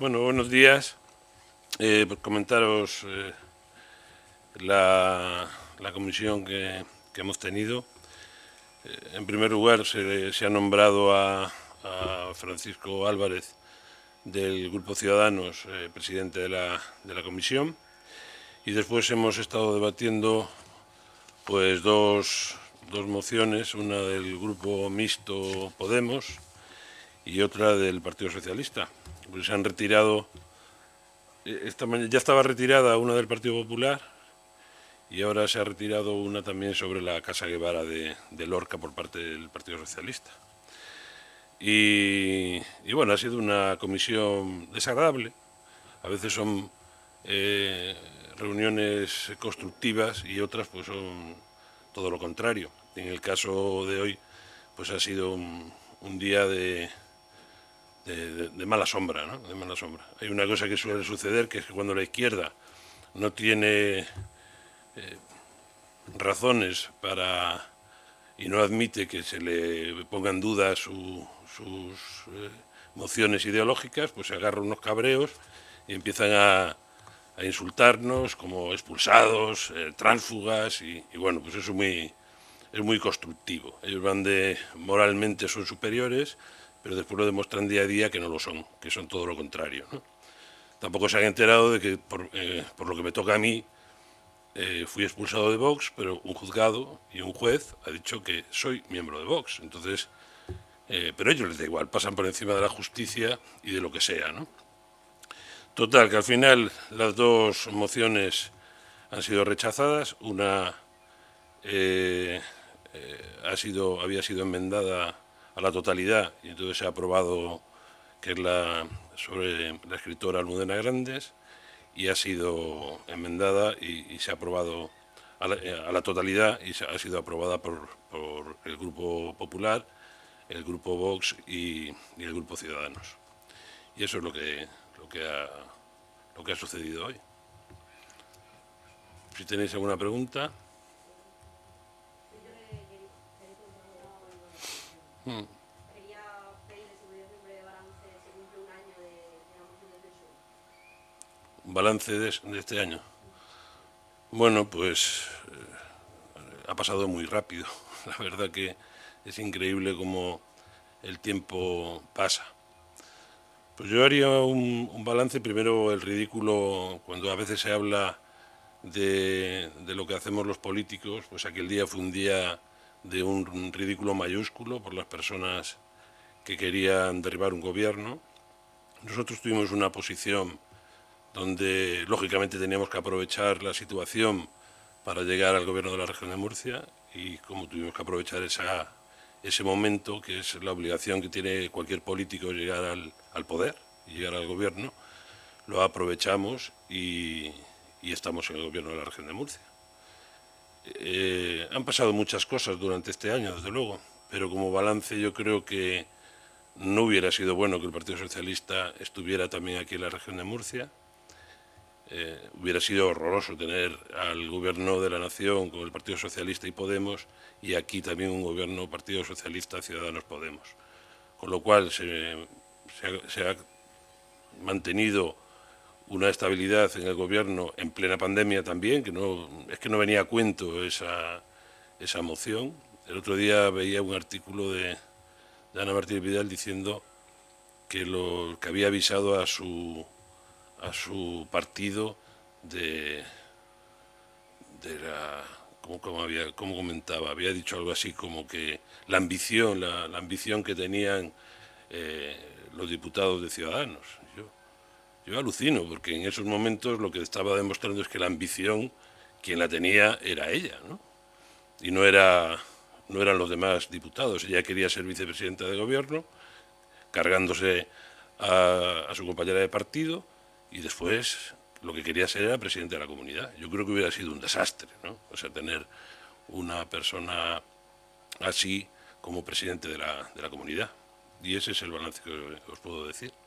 Bueno, buenos días. Pues comentaros la comisión que hemos tenido. En primer lugar, se ha nombrado a Francisco Álvarez del Grupo Ciudadanos presidente de la comisión, y después hemos estado debatiendo pues dos mociones, una del Grupo Mixto Podemos y otra del Partido Socialista. Pues se han retirado. Ya estaba retirada una del Partido Popular y ahora se ha retirado una también sobre la Casa Guevara de Lorca por parte del Partido Socialista. Y bueno, ha sido una comisión desagradable. A veces son reuniones constructivas y otras pues son todo lo contrario. En el caso de hoy pues ha sido un día de mala sombra, ¿no? De mala sombra. Hay una cosa que suele suceder, que es que cuando la izquierda no tiene razones para y no admite que se le ponga en duda sus mociones ideológicas, pues se agarra unos cabreos y empiezan a insultarnos como expulsados, tránsfugas y bueno, pues eso es muy constructivo. Ellos van de moralmente son superiores, pero después lo demuestran día a día que no lo son, que son todo lo contrario, ¿no? Tampoco se han enterado de que por lo que me toca a mí fui expulsado de Vox, pero un juzgado y un juez ha dicho que soy miembro de Vox. Entonces, pero a ellos les da igual, pasan por encima de la justicia y de lo que sea, ¿no? Total, que al final las dos mociones han sido rechazadas. Una había sido enmendada a la totalidad y entonces se ha aprobado, que es sobre la escritora Almudena Grandes, y ha sido enmendada y se ha aprobado a la totalidad y ha sido aprobada por el Grupo Popular, el Grupo Vox y el Grupo Ciudadanos. Y eso es lo que ha sucedido hoy. Si tenéis alguna pregunta. Quería pedirle si podía hacer un breve balance. Se cumple un año de la moción de censura. Un balance de este año. Bueno, pues ha pasado muy rápido. La verdad que es increíble cómo el tiempo pasa. Pues yo haría un balance, primero el ridículo, cuando a veces se habla de lo que hacemos los políticos, pues aquel día fue un día de un ridículo mayúsculo por las personas que querían derribar un gobierno. Nosotros tuvimos una posición donde lógicamente teníamos que aprovechar la situación para llegar al gobierno de la región de Murcia, y como tuvimos que aprovechar ese momento, que es la obligación que tiene cualquier político llegar al poder y llegar al gobierno, lo aprovechamos y estamos en el gobierno de la región de Murcia. Han pasado muchas cosas durante este año, desde luego, pero como balance yo creo que no hubiera sido bueno que el Partido Socialista estuviera también aquí en la región de Murcia. Hubiera sido horroroso tener al gobierno de la nación con el Partido Socialista y Podemos, y aquí también un gobierno Partido Socialista, Ciudadanos, Podemos. Con lo cual se ha mantenido una estabilidad en el gobierno en plena pandemia también, que es que no venía a cuento esa moción. El otro día veía un artículo de Ana Martínez Vidal diciendo que había avisado a su partido de la... ¿Cómo comentaba? Había dicho algo así como que la ambición que tenían los diputados de Ciudadanos. Yo alucino, porque en esos momentos lo que estaba demostrando es que la ambición, quien la tenía era ella, ¿no? Y no eran los demás diputados. Ella quería ser vicepresidenta de gobierno, cargándose a su compañera de partido, y después lo que quería ser era presidente de la comunidad. Yo creo que hubiera sido un desastre, ¿no? O sea, tener una persona así como presidente de la comunidad. Y ese es el balance que os puedo decir.